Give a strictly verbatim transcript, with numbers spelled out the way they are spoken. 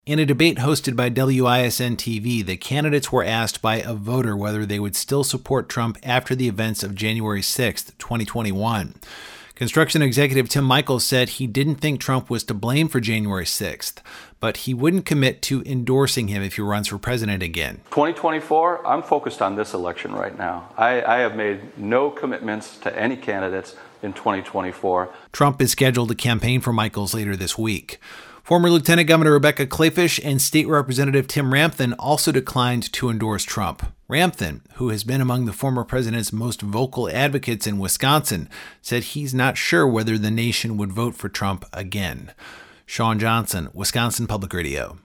In a debate hosted by W I S N T V, the candidates were asked by a voter whether they would still support Trump after the events of January sixth, twenty twenty-one. Construction executive Tim Michels said he didn't think Trump was to blame for January sixth, but he wouldn't commit to endorsing him if he runs for president again. twenty twenty-four, I'm focused on this election right now. I, I have made no commitments to any candidates in twenty twenty-four. Trump is scheduled to campaign for Michels later this week. Former Lieutenant Governor Rebecca Kleefisch and State Representative Tim Ramthun also declined to endorse Trump. Ramthun, who has been among the former president's most vocal advocates in Wisconsin, said he's not sure whether the nation would vote for Trump again. Sean Johnson, Wisconsin Public Radio.